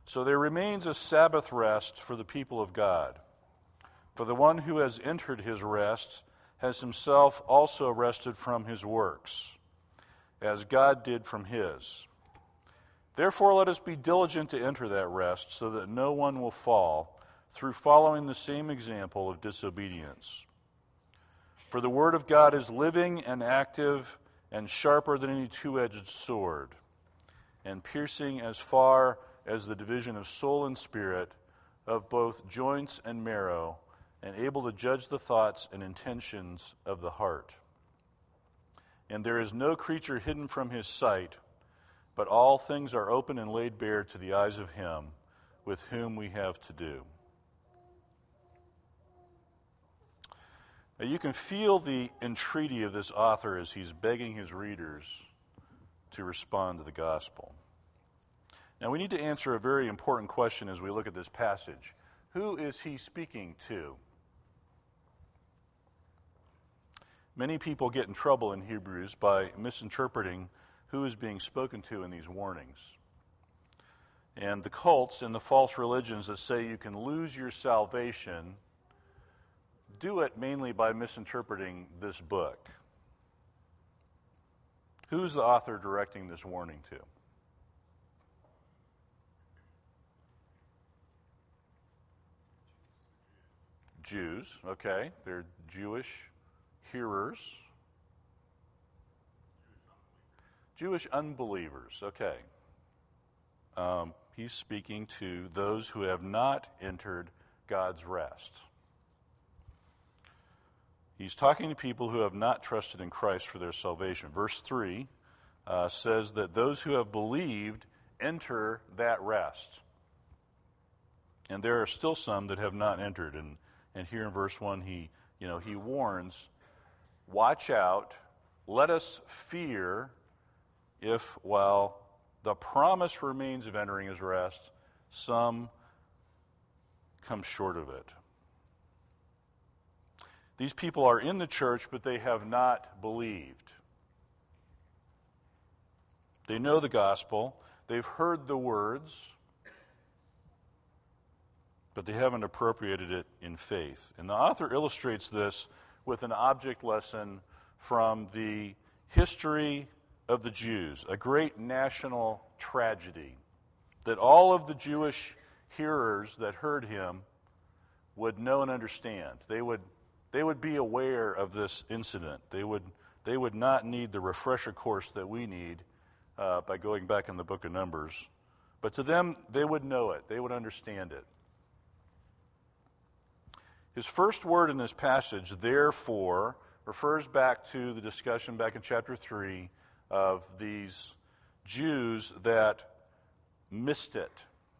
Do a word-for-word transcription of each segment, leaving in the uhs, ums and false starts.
So there remains a Sabbath rest for the people of God. For the one who has entered his rest has himself also rested from his works, as God did from his. Therefore let us be diligent to enter that rest, so that no one will fall through following the same example of disobedience. For the word of God is living and active and sharper than any two-edged sword, and piercing as far as the division of soul and spirit, of both joints and marrow, and able to judge the thoughts and intentions of the heart. And there is no creature hidden from his sight, but all things are open and laid bare to the eyes of him with whom we have to do. Now you can feel the entreaty of this author as he's begging his readers to respond to the gospel. Now we need to answer a very important question as we look at this passage. Who is he speaking to? Many people get in trouble in Hebrews by misinterpreting who is being spoken to in these warnings. And the cults and the false religions that say you can lose your salvation do it mainly by misinterpreting this book. Who's the author directing this warning to? Jews, okay. They're Jewish hearers. Jewish unbelievers, okay. Um, he's speaking to those who have not entered God's rest. He's talking to people who have not trusted in Christ for their salvation. Verse three uh, says that those who have believed enter that rest. And there are still some that have not entered. And, and here in verse one, he, you know, he warns, watch out, let us fear if, while the promise remains of entering his rest, some come short of it. These people are in the church, but they have not believed. They know the gospel. They've heard the words, but they haven't appropriated it in faith. And the author illustrates this with an object lesson from the history of the Jews, a great national tragedy that all of the Jewish hearers that heard him would know and understand. They would They would be aware of this incident. They would, they would not need the refresher course that we need uh, by going back in the book of Numbers. But to them, they would know it. They would understand it. His first word in this passage, therefore, refers back to the discussion back in chapter three of these Jews that missed it.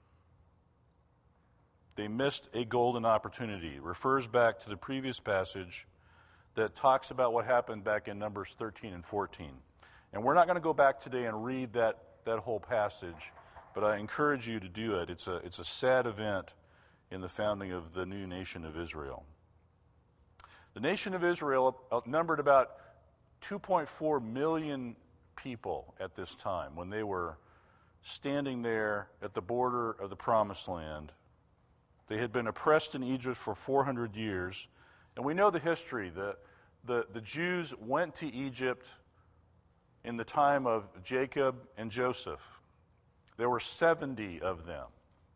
They missed a golden opportunity. It refers back to the previous passage that talks about what happened back in Numbers thirteen and fourteen. And we're not going to go back today and read that, that whole passage, but I encourage you to do it. It's a, it's a sad event in the founding of the new nation of Israel. The nation of Israel numbered about two point four million people at this time when they were standing there at the border of the Promised Land. They had been oppressed in Egypt for four hundred years. And we know the history. The, the, the Jews went to Egypt in the time of Jacob and Joseph. There were seventy of them.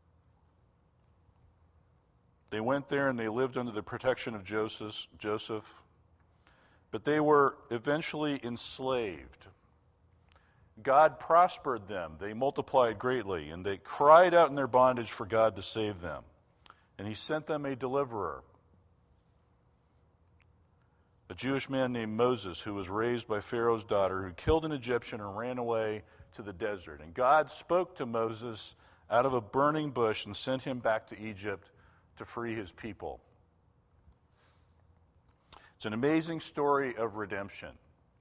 They went there and they lived under the protection of Joseph, Joseph, but they were eventually enslaved. God prospered them. They multiplied greatly, and they cried out in their bondage for God to save them. And he sent them a deliverer, a Jewish man named Moses, who was raised by Pharaoh's daughter, who killed an Egyptian and ran away to the desert. And God spoke to Moses out of a burning bush and sent him back to Egypt to free his people. It's an amazing story of redemption,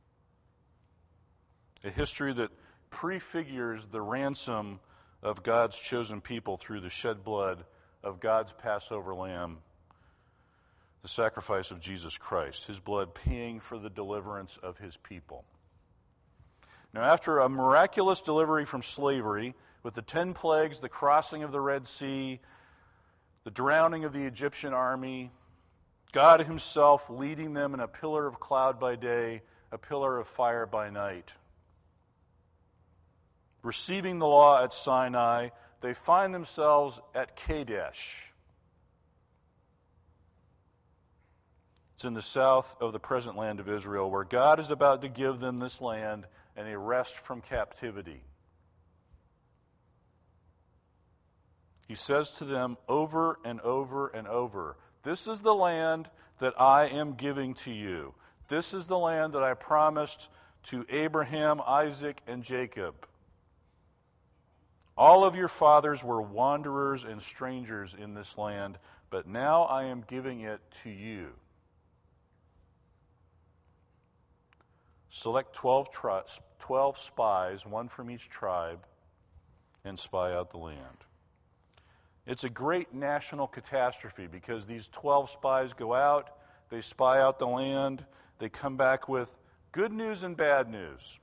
a history that prefigures the ransom of God's chosen people through the shed blood of God's Passover lamb, the sacrifice of Jesus Christ, his blood paying for the deliverance of his people. Now, after a miraculous delivery from slavery, with the ten plagues, the crossing of the Red Sea, the drowning of the Egyptian army, God himself leading them in a pillar of cloud by day, a pillar of fire by night. Receiving the law at Sinai, they find themselves at Kadesh. It's in the south of the present land of Israel, where God is about to give them this land and a rest from captivity. He says to them over and over and over, "This is the land that I am giving to you. This is the land that I promised to Abraham, Isaac, and Jacob. All of your fathers were wanderers and strangers in this land, but now I am giving it to you. Select twelve, tri- twelve spies, one from each tribe, and spy out the land." It's a great national catastrophe because these twelve spies go out, they spy out the land, they come back with good news and bad news.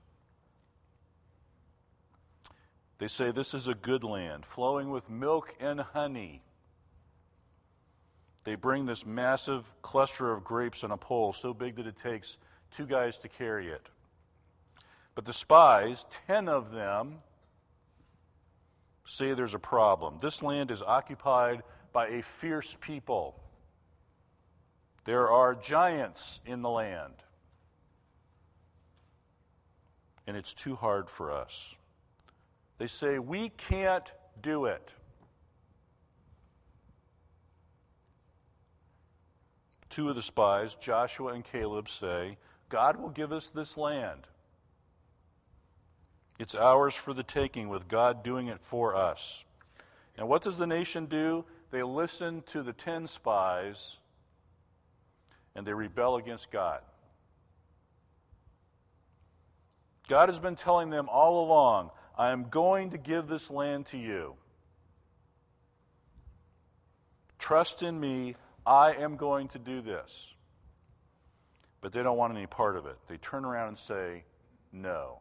They say this is a good land, flowing with milk and honey. They bring this massive cluster of grapes on a pole, so big that it takes two guys to carry it. But the spies, ten of them, say there's a problem. This land is occupied by a fierce people. There are giants in the land. And it's too hard for us. They say, we can't do it. Two of the spies, Joshua and Caleb, say, God will give us this land. It's ours for the taking, with God doing it for us. And what does the nation do? They listen to the ten spies, and they rebel against God. God has been telling them all along, I am going to give this land to you. Trust in me, I am going to do this. But they don't want any part of it. They turn around and say, no.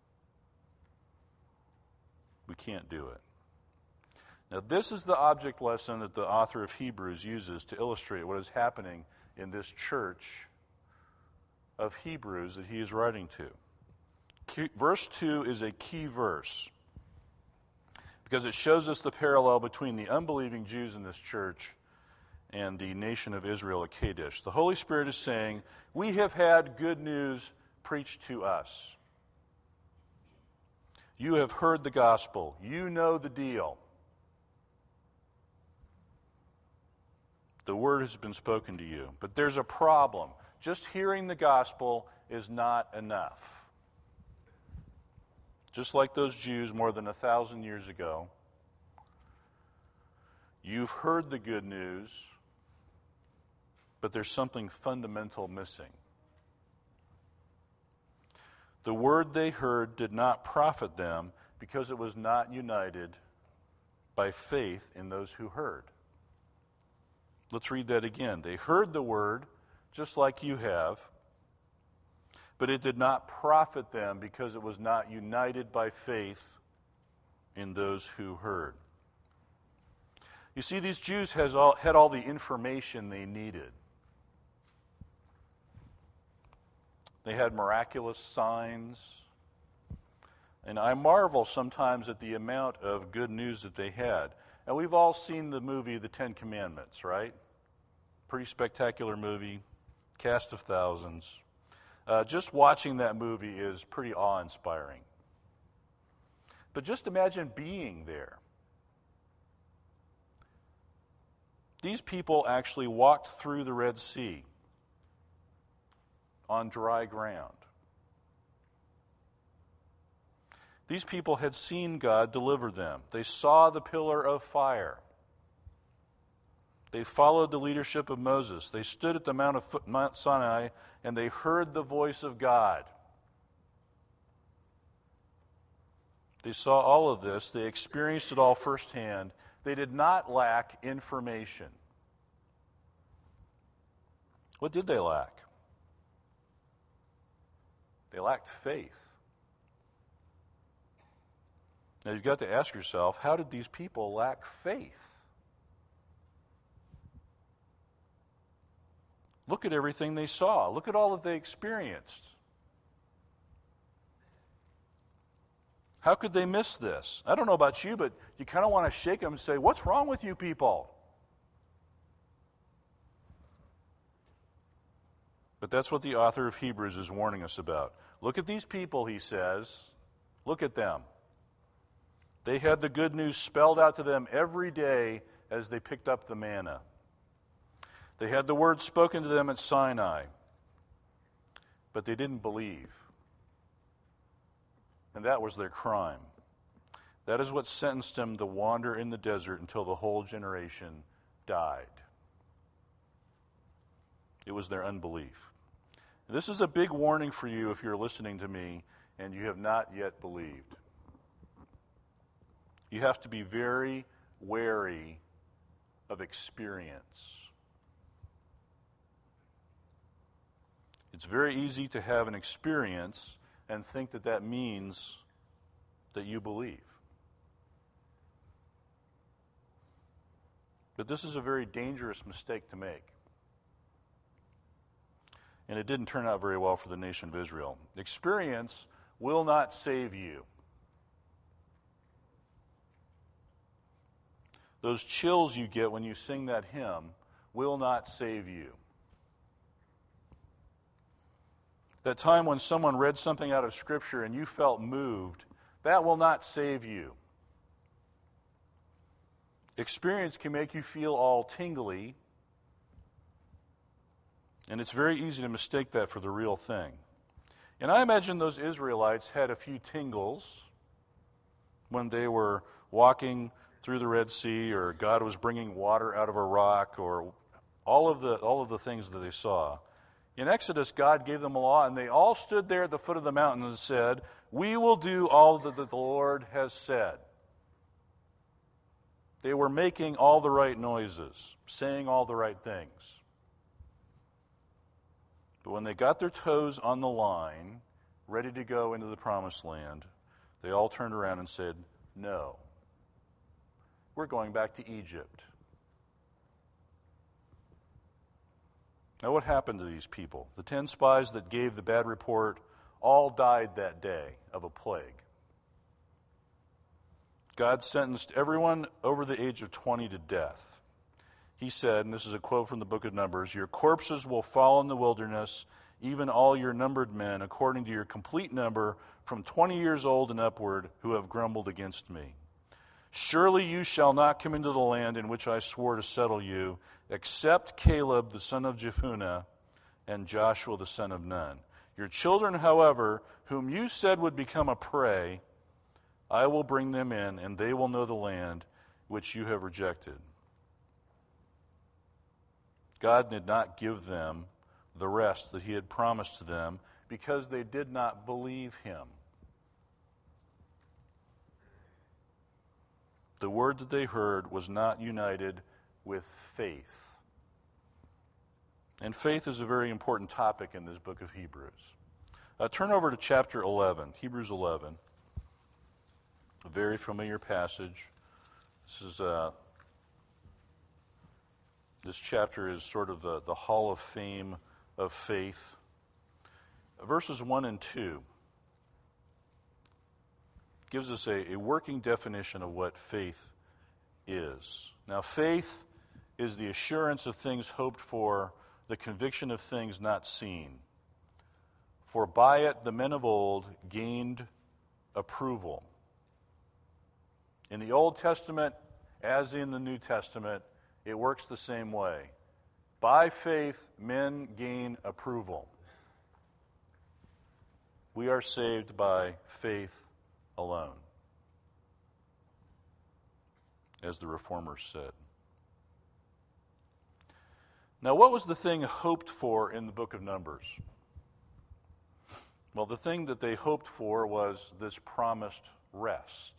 We can't do it. Now, this is the object lesson that the author of Hebrews uses to illustrate what is happening in this church of Hebrews that he is writing to. Verse two is a key verse because it shows us the parallel between the unbelieving Jews in this church and the nation of Israel at Kadesh. The Holy Spirit is saying, we have had good news preached to us. You have heard the gospel. You know the deal. The word has been spoken to you. But there's a problem. Just hearing the gospel is not enough. Just like those Jews more than a thousand years ago, you've heard the good news, but there's something fundamental missing. The word they heard did not profit them because it was not united by faith in those who heard. Let's read that again. They heard the word just like you have, but it did not profit them because it was not united by faith in those who heard. You see, these Jews has all, had all the information they needed. They had miraculous signs. And I marvel sometimes at the amount of good news that they had. And we've all seen the movie The Ten Commandments, right? Pretty spectacular movie, cast of thousands. Uh, just watching that movie is pretty awe-inspiring. But just imagine being there. These people actually walked through the Red Sea on dry ground. These people had seen God deliver them. They saw the pillar of fire. They followed the leadership of Moses. They stood at the Mount of Mount Sinai and they heard the voice of God. They saw all of this. They experienced it all firsthand. They did not lack information. What did they lack? They lacked faith. Now you've got to ask yourself, how did these people lack faith? Look at everything they saw. Look at all that they experienced. How could they miss this? I don't know about you, but you kind of want to shake them and say, what's wrong with you people? But that's what the author of Hebrews is warning us about. Look at these people, he says. Look at them. They had the good news spelled out to them every day as they picked up the manna. They had the word spoken to them at Sinai, but they didn't believe. And that was their crime. That is what sentenced them to wander in the desert until the whole generation died. It was their unbelief. This is a big warning for you if you're listening to me and you have not yet believed. You have to be very wary of experience. It's very easy to have an experience and think that that means that you believe. But this is a very dangerous mistake to make. And it didn't turn out very well for the nation of Israel. Experience will not save you. Those chills you get when you sing that hymn will not save you. That time when someone read something out of Scripture and you felt moved, that will not save you. Experience can make you feel all tingly, and it's very easy to mistake that for the real thing. And I imagine those Israelites had a few tingles when they were walking through the Red Sea, or God was bringing water out of a rock, or all of the all of the things that they saw. In Exodus, God gave them a law, and they all stood there at the foot of the mountain and said, "We will do all that the Lord has said." They were making all the right noises, saying all the right things. But when they got their toes on the line, ready to go into the promised land, they all turned around and said, "No, we're going back to Egypt." Now, what happened to these people? The ten spies that gave the bad report all died that day of a plague. God sentenced everyone over the age of twenty to death. He said, and this is a quote from the book of Numbers, "Your corpses will fall in the wilderness, even all your numbered men, according to your complete number, from twenty years old and upward, who have grumbled against me. Surely you shall not come into the land in which I swore to settle you, except Caleb the son of Jephunneh and Joshua the son of Nun. Your children, however, whom you said would become a prey, I will bring them in, and they will know the land which you have rejected." God did not give them the rest that he had promised to them because they did not believe him. The word that they heard was not united with faith. And faith is a very important topic in this book of Hebrews. Uh, turn over to chapter eleven, Hebrews eleven. A very familiar passage. This is uh, this chapter is sort of the, the hall of fame of faith. Verses one and two gives us a, a working definition of what faith is. Now, faith is the assurance of things hoped for, the conviction of things not seen. For by it the men of old gained approval. In the Old Testament, as in the New Testament, it works the same way. By faith, men gain approval. We are saved by faith alone, as the Reformers said. Now, what was the thing hoped for in the book of Numbers? Well, the thing that they hoped for was this promised rest.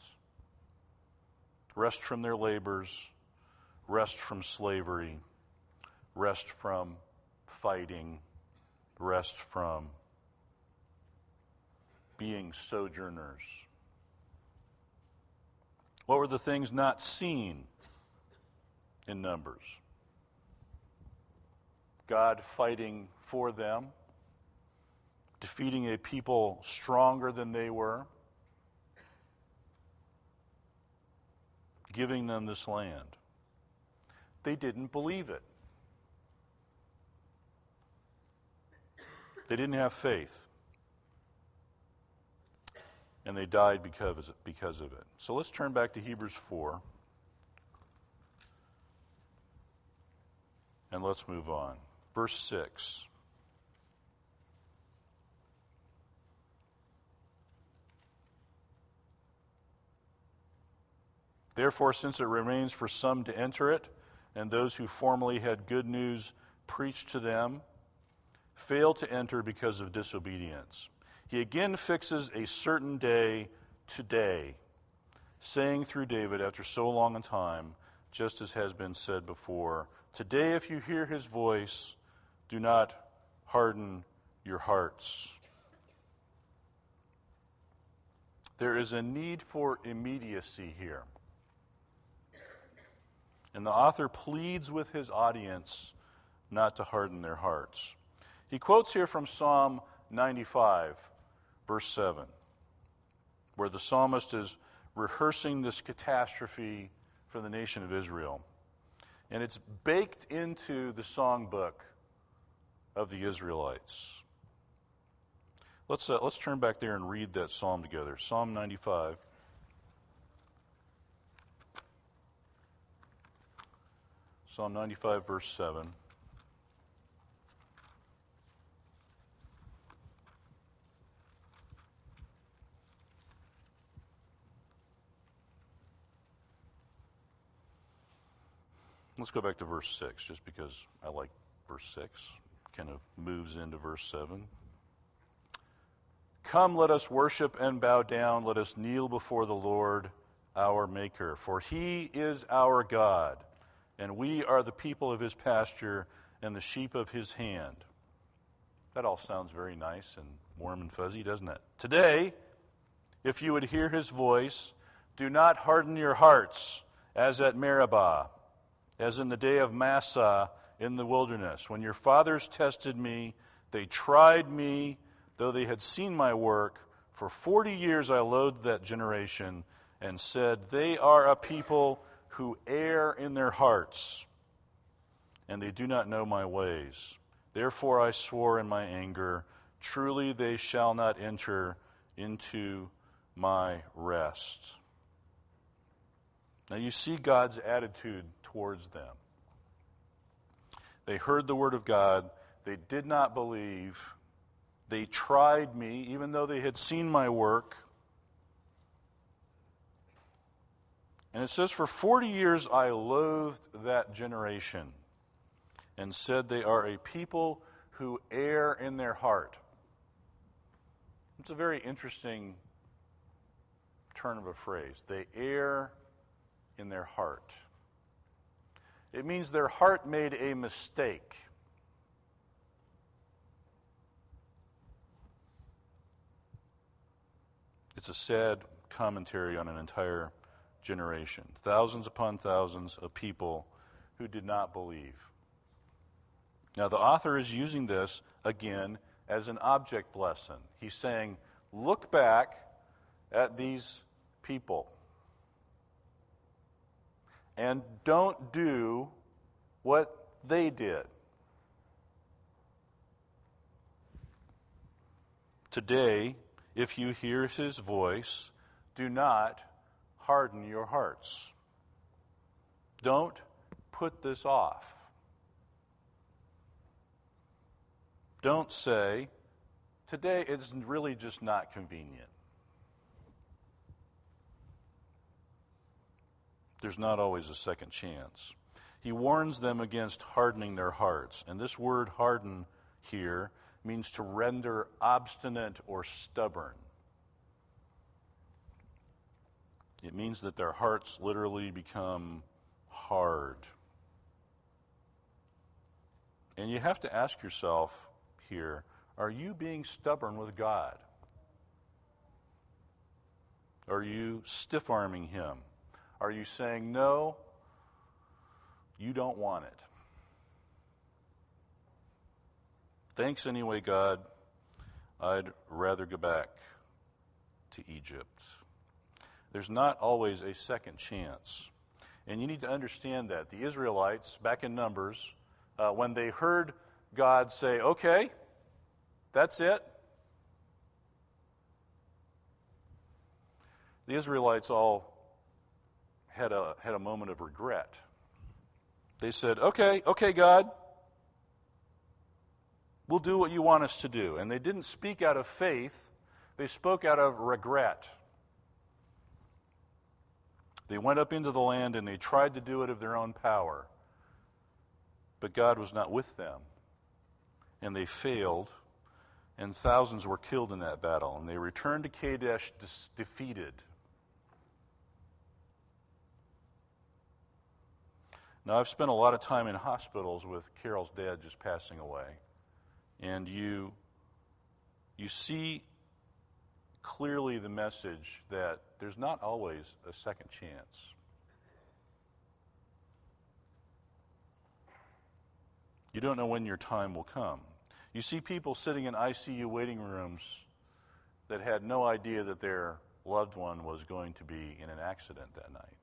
Rest from their labors, rest from slavery, rest from fighting, rest from being sojourners. What were the things not seen in Numbers? God fighting for them, defeating a people stronger than they were, giving them this land. They didn't believe it. They didn't have faith. And they died because, because of it. So let's turn back to Hebrews four. And let's move on. Verse six. Therefore, since it remains for some to enter it, and those who formerly had good news preached to them, fail to enter because of disobedience. He again fixes a certain day today, saying through David after so long a time, just as has been said before, today if you hear his voice, do not harden your hearts. There is a need for immediacy here. And the author pleads with his audience not to harden their hearts. He quotes here from Psalm ninety-five, verse seven, where the psalmist is rehearsing this catastrophe for the nation of Israel. And it's baked into the songbook of the Israelites. Let's, uh, let's turn back there and read that psalm together. Psalm ninety-five. Psalm ninety-five, verse seven. Let's go back to verse six, just because I like verse six. Kind of moves into verse seven. Come, let us worship and bow down. Let us kneel before the Lord, our Maker. For he is our God, and we are the people of his pasture and the sheep of his hand. That all sounds very nice and warm and fuzzy, doesn't it? Today, if you would hear his voice, do not harden your hearts as at Meribah, as in the day of Massah in the wilderness. When your fathers tested me, they tried me, though they had seen my work. For forty years I loathed that generation and said, they are a people who err in their hearts, and they do not know my ways. Therefore I swore in my anger, truly they shall not enter into my rest. Now you see God's attitude towards them. They heard the word of God. They did not believe. They tried me, even though they had seen my work. And it says, for forty years I loathed that generation and said they are a people who err in their heart. It's a very interesting turn of a phrase. They err in their heart. It means their heart made a mistake. It's a sad commentary on an entire generation. Thousands upon thousands of people who did not believe. Now, the author is using this, again, as an object lesson. He's saying, look back at these people and don't do what they did. Today, if you hear his voice, do not harden your hearts. Don't put this off. Don't say, today it's really just not convenient. There's not always a second chance. He warns them against hardening their hearts. And this word harden here means to render obstinate or stubborn. It means that their hearts literally become hard. And you have to ask yourself here, are you being stubborn with God? Are you stiff-arming him? Are you saying, no, you don't want it? Thanks anyway, God. I'd rather go back to Egypt. There's not always a second chance. And you need to understand that. The Israelites, back in Numbers, uh, when they heard God say, okay, that's it, the Israelites all had a, had a moment of regret. They said, okay, okay, God, we'll do what you want us to do. And they didn't speak out of faith, they spoke out of regret. They went up into the land and they tried to do it of their own power. But God was not with them. And they failed, and thousands were killed in that battle. And they returned to Kadesh dis- defeated. Now, I've spent a lot of time in hospitals with Carol's dad just passing away. And you, you see clearly the message that there's not always a second chance. You don't know when your time will come. You see people sitting in I C U waiting rooms that had no idea that their loved one was going to be in an accident that night.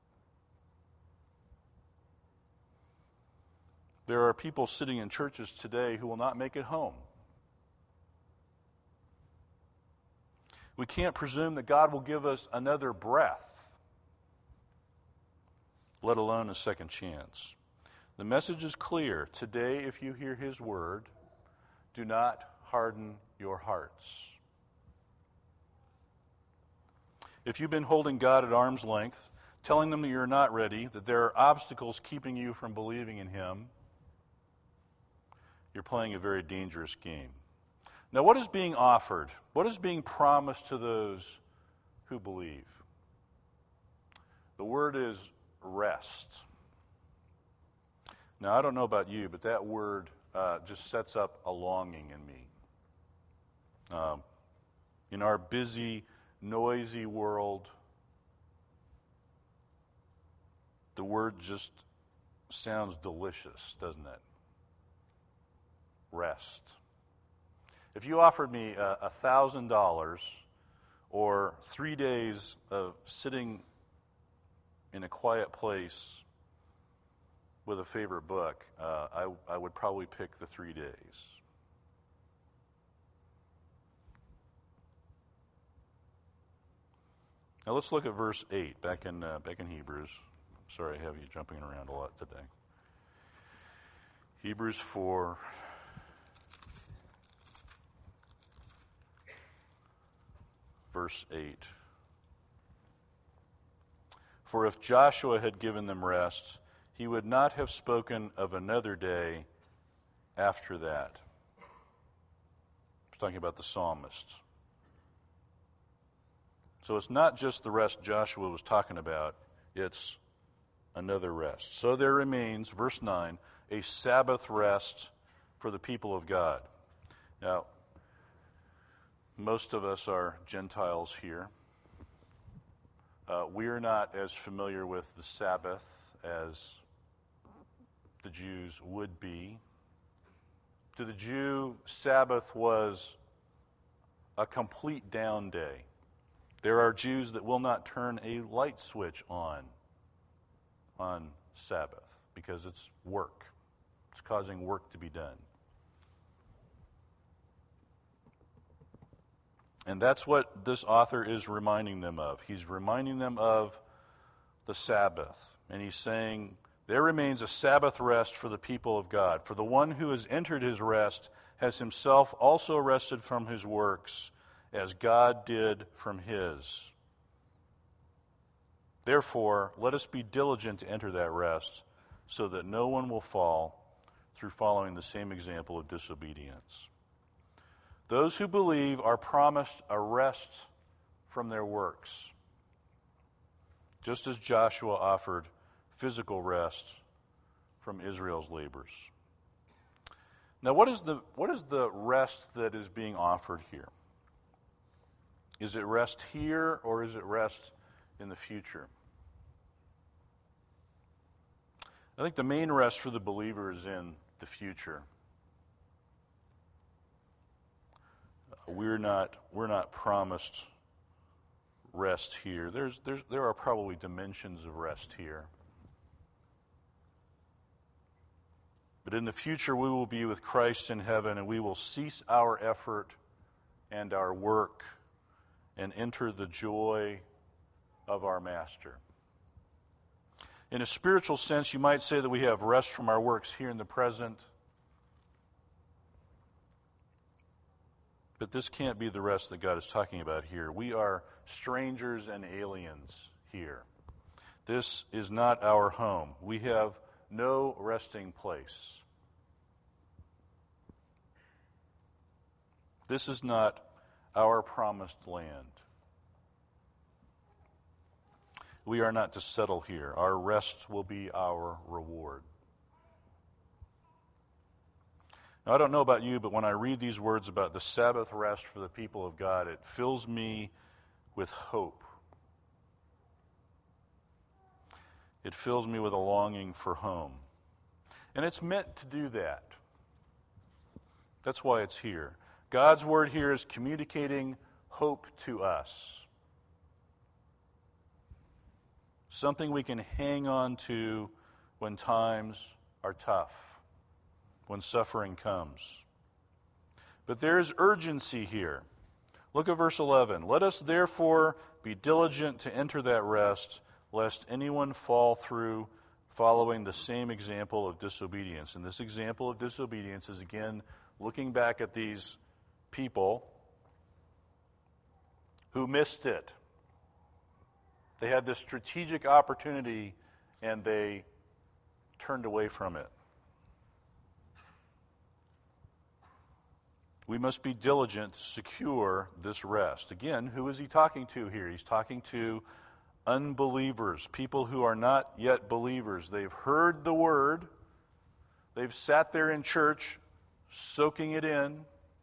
There are people sitting in churches today who will not make it home. We can't presume that God will give us another breath, let alone a second chance. The message is clear. Today, if you hear his word, do not harden your hearts. If you've been holding God at arm's length, telling them that you're not ready, that there are obstacles keeping you from believing in him, you're playing a very dangerous game. Now, what is being offered? What is being promised to those who believe? The word is rest. Now, I don't know about you, but that word uh, just sets up a longing in me. Um, in our busy, noisy world, the word just sounds delicious, doesn't it? Rest. If you offered me a thousand dollars or three days of sitting in a quiet place with a favorite book, uh, I, I would probably pick the three days. Now let's look at verse eight, back in uh, back in Hebrews. Sorry, I have you jumping around a lot today. Hebrews four. Verse eight. For if Joshua had given them rest, he would not have spoken of another day after that. He's talking about the psalmist. So it's not just the rest Joshua was talking about, it's another rest. So there remains, verse nine, a Sabbath rest for the people of God. Now, most of us are Gentiles here. Uh, we are not as familiar with the Sabbath as the Jews would be. To the Jew, Sabbath was a complete down day. There are Jews that will not turn a light switch on on Sabbath because it's work. It's causing work to be done. And that's what this author is reminding them of. He's reminding them of the Sabbath. And he's saying, there remains a Sabbath rest for the people of God. For the one who has entered his rest has himself also rested from his works, as God did from his. Therefore, let us be diligent to enter that rest, so that no one will fall through following the same example of disobedience. Those who believe are promised a rest from their works, just as Joshua offered physical rest from Israel's labors. Now, what is the what is the rest that is being offered here? Is it rest here or is it rest in the future? I think the main rest for the believer is in the future. We're not we're not promised rest here. There's there's there are probably dimensions of rest here. But in the future we will be with Christ in heaven, and we will cease our effort and our work and enter the joy of our Master. In a spiritual sense, you might say that we have rest from our works here in the present. But this can't be the rest that God is talking about here. We are strangers and aliens here. This is not our home. We have no resting place. This is not our promised land. We are not to settle here. Our rest will be our reward. Now, I don't know about you, but when I read these words about the Sabbath rest for the people of God, it fills me with hope. It fills me with a longing for home. And it's meant to do that. That's why it's here. God's word here is communicating hope to us. Something we can hang on to when times are tough, when suffering comes. But there is urgency here. Look at verse eleven. Let us therefore be diligent to enter that rest, lest anyone fall through following the same example of disobedience. And this example of disobedience is, again, looking back at these people who missed it. They had this strategic opportunity, and they turned away from it. We must be diligent to secure this rest. Again, who is he talking to here? He's talking to unbelievers, people who are not yet believers. They've heard the word. They've sat there in church, soaking it in.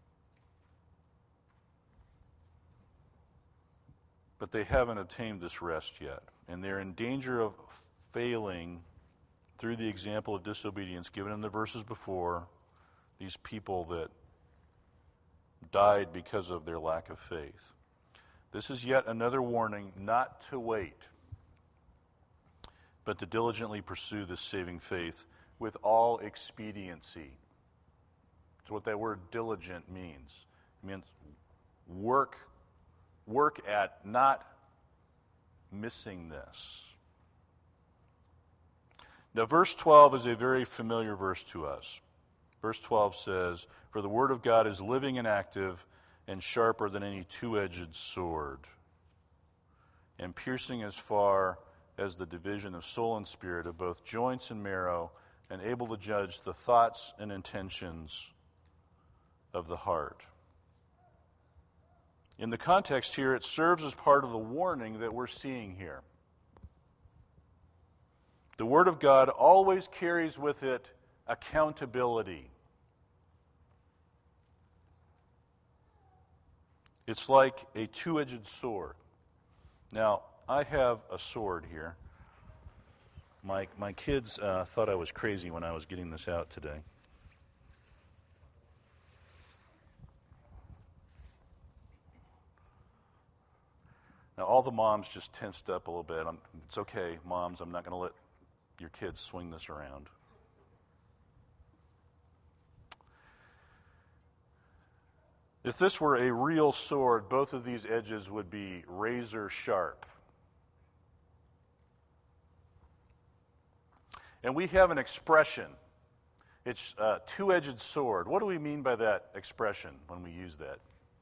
But they haven't obtained this rest yet. And they're in danger of failing through the example of disobedience given in the verses before, these people that died because of their lack of faith. This is yet another warning not to wait, but to diligently pursue this saving faith with all expediency. That's what that word diligent means. It means work Work at not missing this. Now, verse twelve is a very familiar verse to us. Verse twelve says, "For the word of God is living and active and sharper than any two-edged sword, and piercing as far as the division of soul and spirit, of both joints and marrow, and able to judge the thoughts and intentions of the heart." In the context here, it serves as part of the warning that we're seeing here. The Word of God always carries with it accountability. It's like a two-edged sword. Now, I have a sword here. My, my kids uh, thought I was crazy when I was getting this out today. Now, all the moms just tensed up a little bit. I'm, it's okay, moms, I'm not going to let your kids swing this around. If this were a real sword, both of these edges would be razor sharp. And we have an expression. It's a two-edged sword. What do we mean by that expression when we use that?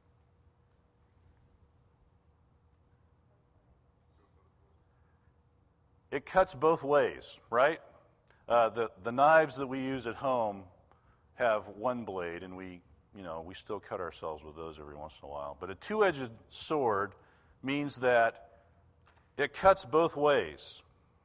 It cuts both ways, right? Uh, the, the knives that we use at home have one blade, and we, you know, we still cut ourselves with those every once in a while. But a two-edged sword means that it cuts both ways.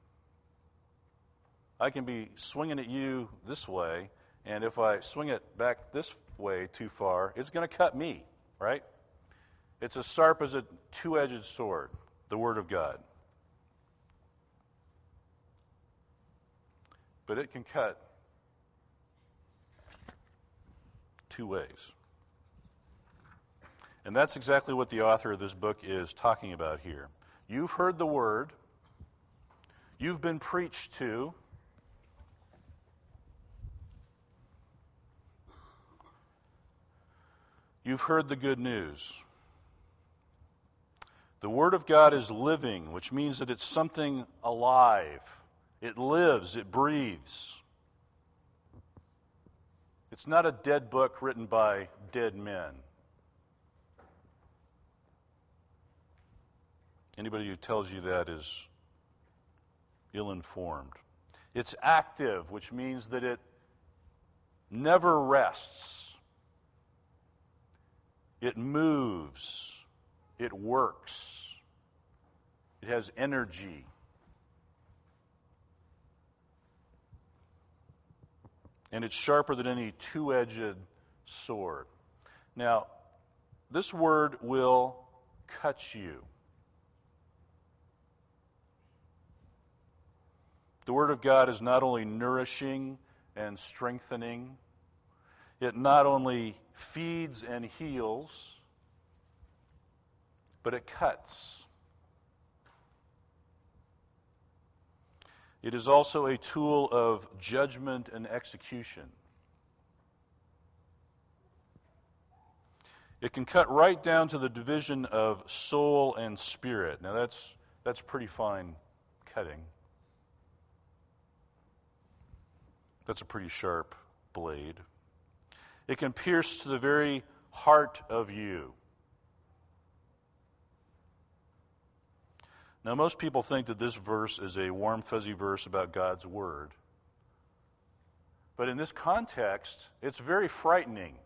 I can be swinging at you this way, and if I swing it back this way too far, it's going to cut me, right? It's as sharp as a two-edged sword, the Word of God. but it can cut two ways. And that's exactly what the author of this book is talking about here. You've heard the word. You've been preached to. You've heard the good news. The Word of God is living, which means that it's something alive. It lives, it breathes. It's not a dead book written by dead men. Anybody who tells you that is ill-informed. It's active, which means that it never rests. It moves. It works. It has energy. And it's sharper than any two-edged sword. Now, this word will cut you. The Word of God is not only nourishing and strengthening, it not only feeds and heals, but it cuts. It is also a tool of judgment and execution. It can cut right down to the division of soul and spirit. Now that's that's pretty fine cutting. That's a pretty sharp blade. It can pierce to the very heart of you. Now, most people think that this verse is a warm, fuzzy verse about God's Word. But in this context, it's very frightening.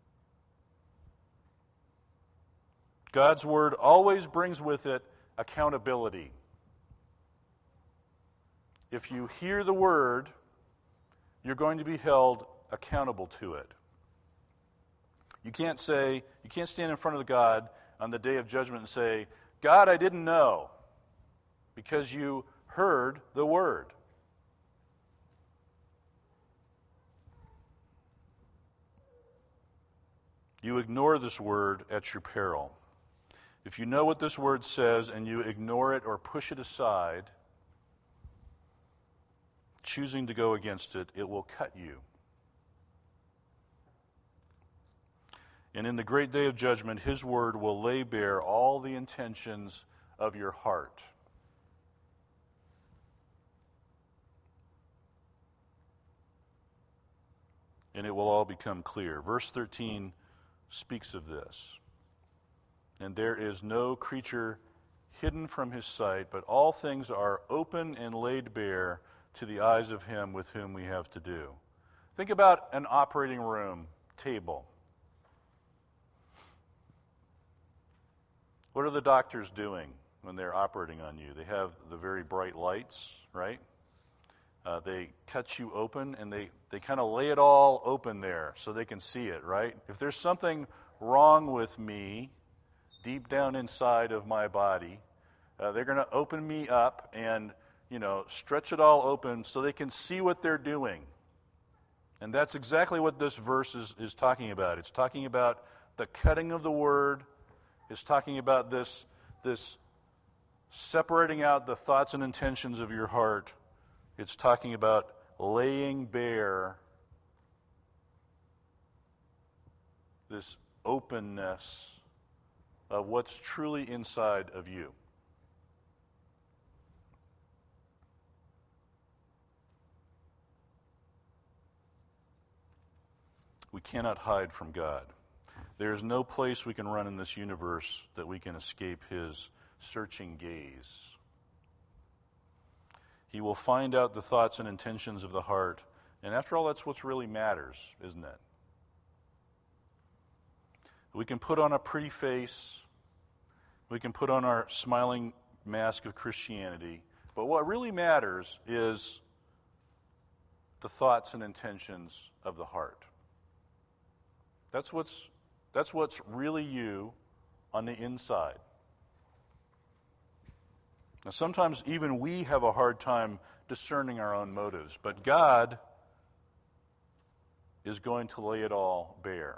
God's Word always brings with it accountability. If you hear the Word, you're going to be held accountable to it. You can't say, you can't stand in front of God on the day of judgment and say, God, I didn't know, because you heard the word. You ignore this word at your peril. If you know what this word says and you ignore it or push it aside, choosing to go against it, it will cut you. And in the great day of judgment, His word will lay bare all the intentions of your heart. And it will all become clear. Verse thirteen speaks of this. And there is no creature hidden from His sight, but all things are open and laid bare to the eyes of Him with whom we have to do. Think about an operating room table. What are the doctors doing when they're operating on you? They have the very bright lights, right? Uh, they cut you open, and they, they kind of lay it all open there so they can see it, right? If there's something wrong with me deep down inside of my body, uh, they're going to open me up and, you know, stretch it all open so they can see what they're doing. And that's exactly what this verse is, is talking about. It's talking about the cutting of the word. It's talking about this, this separating out the thoughts and intentions of your heart. It's talking about laying bare this openness of what's truly inside of you. We cannot hide from God. There is no place we can run in this universe that we can escape His searching gaze. He will find out the thoughts and intentions of the heart. And after all, that's what really matters, isn't it? We can put on a pretty face. We can put on our smiling mask of Christianity. But what really matters is the thoughts and intentions of the heart. That's what's, that's what's really you on the inside. Now, sometimes even we have a hard time discerning our own motives, but God is going to lay it all bare.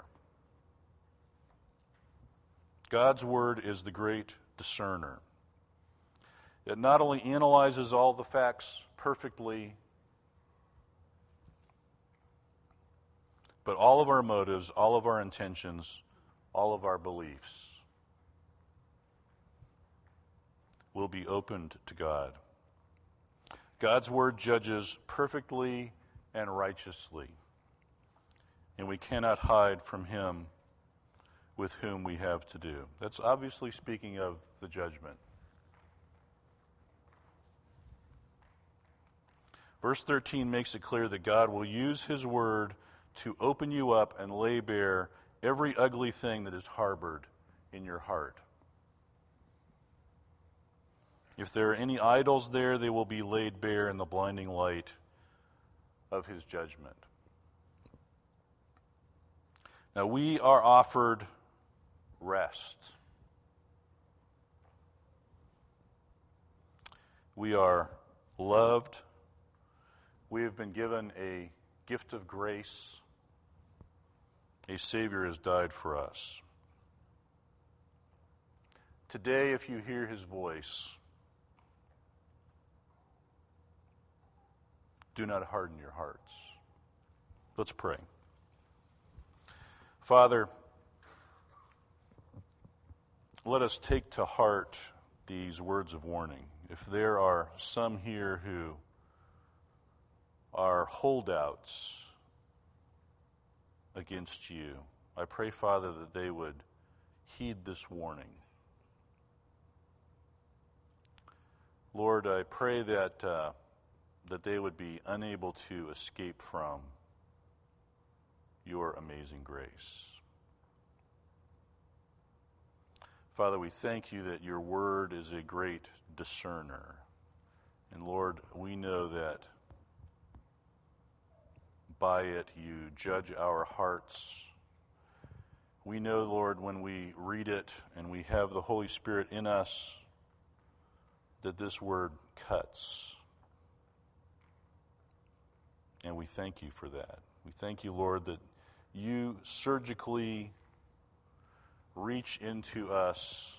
God's word is the great discerner. It not only analyzes all the facts perfectly, but all of our motives, all of our intentions, all of our beliefs will be opened to God. God's word judges perfectly and righteously, and we cannot hide from him with whom we have to do. That's obviously speaking of the judgment. Verse thirteen makes it clear that God will use his word to open you up and lay bare every ugly thing that is harbored in your heart. If there are any idols there, they will be laid bare in the blinding light of his judgment. Now, we are offered rest. We are loved. We have been given a gift of grace. A Savior has died for us. Today, if you hear his voice, do not harden your hearts. Let's pray. Father, let us take to heart these words of warning. If there are some here who are holdouts against you, I pray, Father, that they would heed this warning. Lord, I pray that uh, that they would be unable to escape from your amazing grace. Father, we thank you that your word is a great discerner. And Lord, we know that by it you judge our hearts. We know, Lord, when we read it and we have the Holy Spirit in us, that this word cuts. And we thank you for that. We thank you, Lord, that you surgically reach into us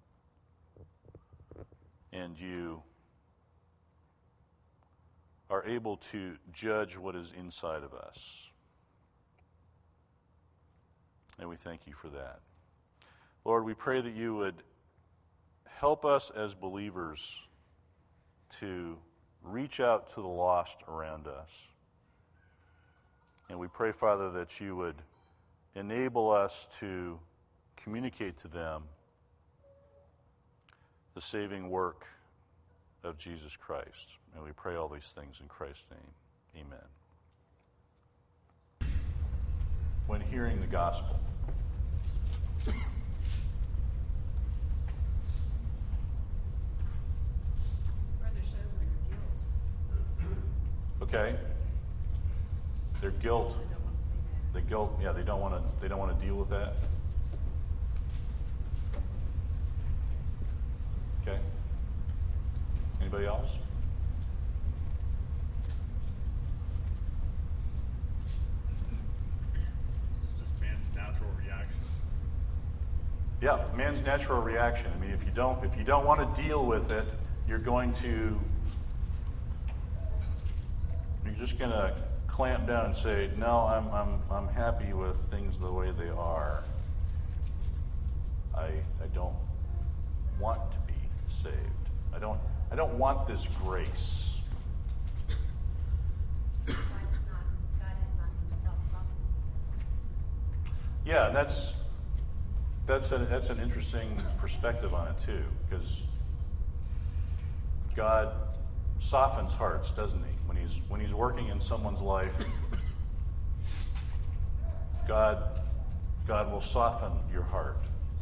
and you are able to judge what is inside of us. And we thank you for that. Lord, we pray that you would help us as believers to reach out to the lost around us. And we pray, Father, that you would enable us to communicate to them the saving work of Jesus Christ. And we pray all these things in Christ's name. Amen. When hearing the gospel, Further shows their guilt. okay, their guilt, I don't want to see that. the guilt, yeah, they don't want to. They don't want to deal with that. Okay. Anybody else? It's just man's natural reaction. Yeah, man's natural reaction. I mean, if you don't, if you don't want to deal with it, you're going to, you're just going to clamp down and say, "No, I'm, I'm, I'm happy with things the way they are. I, I don't want to be saved. I don't, I don't want this grace." God is not, God has not himself suffered. Yeah, that's that's a, that's an interesting perspective on it too, because God softens hearts, doesn't he? When he's when he's working in someone's life, God God will soften your heart.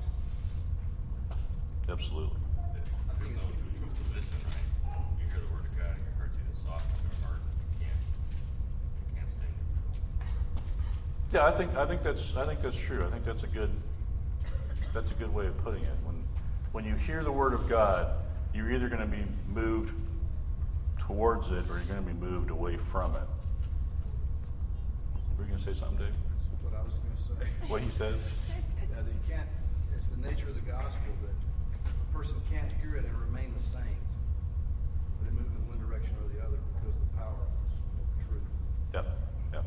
Absolutely. There's no neutral position, right? You hear the word of God and your heart's either soft or hard. You can't, you can't stay neutral. Yeah, I think I think that's I think that's true. I think that's a good that's a good way of putting it. When when you hear the word of God, you're either going to be moved towards it or you're going to be moved away from it. Were you going to say something, Dave? That's what I was going to say. What he says? That you can't, it's the nature of the gospel that a person can't hear it and remain the same. They move in one direction or the other because of the power of the truth. Yep, yep.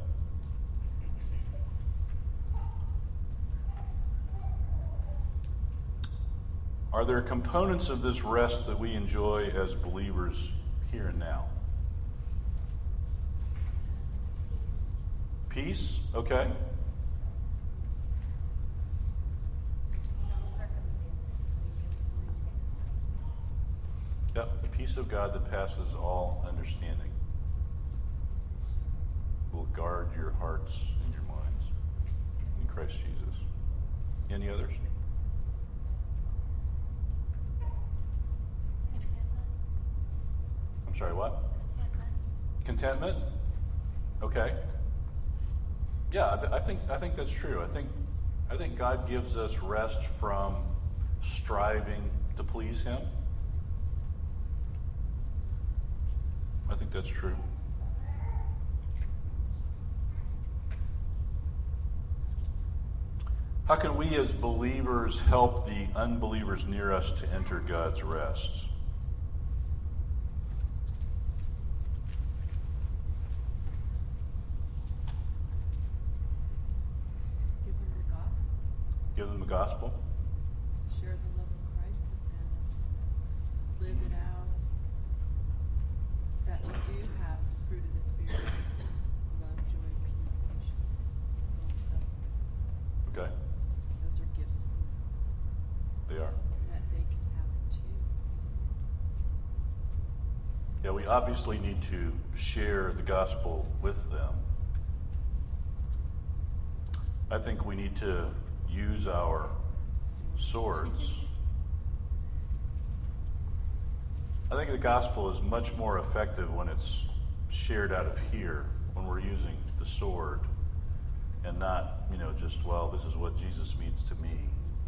Are there components of this rest that we enjoy as believers here and now? Peace, okay. Yep, the peace of God that passes all understanding will guard your hearts and your minds in Christ Jesus. Any others? I'm sorry, what? Contentment. Contentment? Okay. Yeah, I think I think that's true. I think I think God gives us rest from striving to please Him. I think that's true. How can we as believers help the unbelievers near us to enter God's rest? Give them the gospel. Give them the gospel. Share the love of Christ with them. Live it out. That we do have the fruit of the Spirit. Love, joy, peace, patience, long-suffering. Okay, Those are gifts from God. they are. And that they can have it too. Yeah, we obviously need to share the gospel with them. I think we need to use our swords. I think the gospel is much more effective when it's shared out of here, when we're using the sword and not, you know, just, well, this is what Jesus means to me.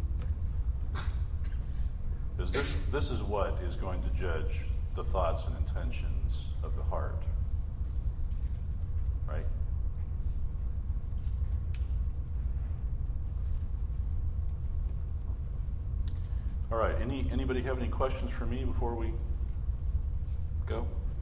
Because this, this is what is going to judge the thoughts and intentions of the heart. Right? All right. Any anybody have any questions for me before we go?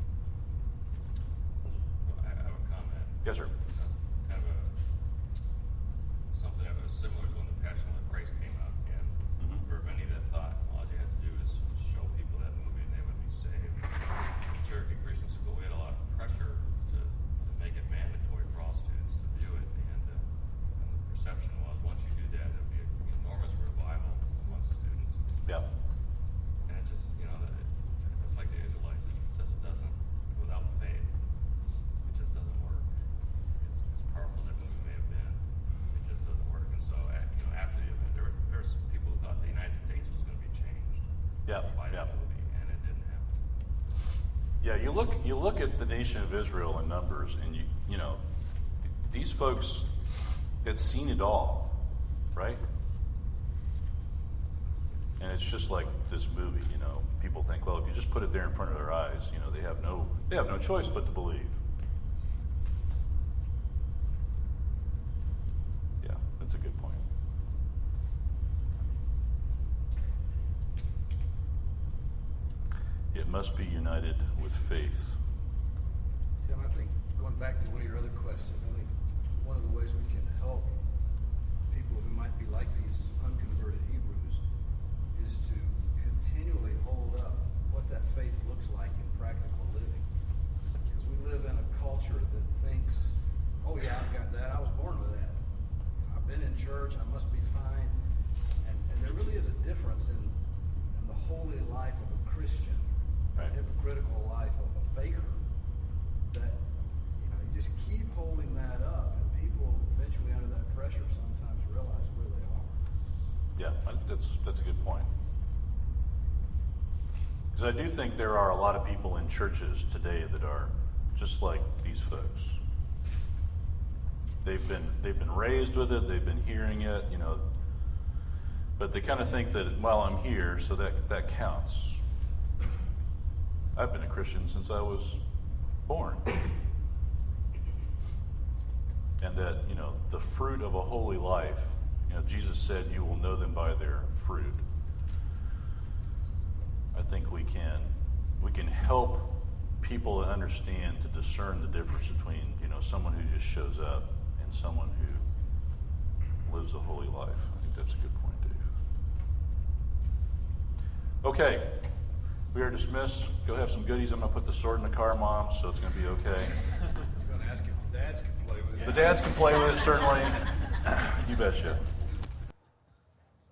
I have a comment. Yes, sir. Kind of a, something that was similar to when the Passion of the Christ came out. And Mhm. for many that thought all you had to do is show people that movie and they would be saved. In Cherokee Christian School, we had a lot of pressure to, to make it mandatory for all students to view it. And, uh, and the perception was once you do that, there'll be an enormous revival amongst students. Yeah. And it just, you know, it, it's like the Israelites. It just doesn't, without faith, it just doesn't work. As, as powerful that movie may have been, it just doesn't work. And so, at, you know, after the event, there were there's people who thought the United States was going to be changed Yeah. by Yeah. that movie, and it didn't happen. Yeah, you look you look at the nation of Israel in numbers, and you you know th- these folks had seen it all, right? And it's just like this movie, you know. People think, well, if you just put it there in front of their eyes, you know, they have no they have no choice but to believe. Yeah, that's a good point. It must be united with faith. Tim, I think going back to one of your other questions, I think one of the ways we can help people who might be like these unconverted Hebrews is to continually hold up what that faith looks like in practical living. Because we live in a culture that thinks, oh yeah, I've got that. I was born with that. I've been in church. I must be fine. And, and there really is a difference in, in the holy life of a Christian, Right. the hypocritical life of a faker. That, you know, you just keep holding that up, and people eventually under that pressure sometimes realize where they are. Yeah, I- that's that's a good point. Because I do think there are a lot of people in churches today that are just like these folks. They've been they've been raised with it, they've been hearing it, you know, but they kind of think that, well, I'm here, so that that counts. I've been a Christian since I was born. And that, you know, the fruit of a holy life, you know, Jesus said you will know them by their fruit. I think we can we can help people to understand, to discern the difference between, you know, someone who just shows up and someone who lives a holy life. I think that's a good point, Dave. Okay, we are dismissed. Go have some goodies. I'm going to put the sword in the car, Mom, so it's going to be okay. I was going to ask if the dads could play with it. The dads can play with it, certainly. You betcha.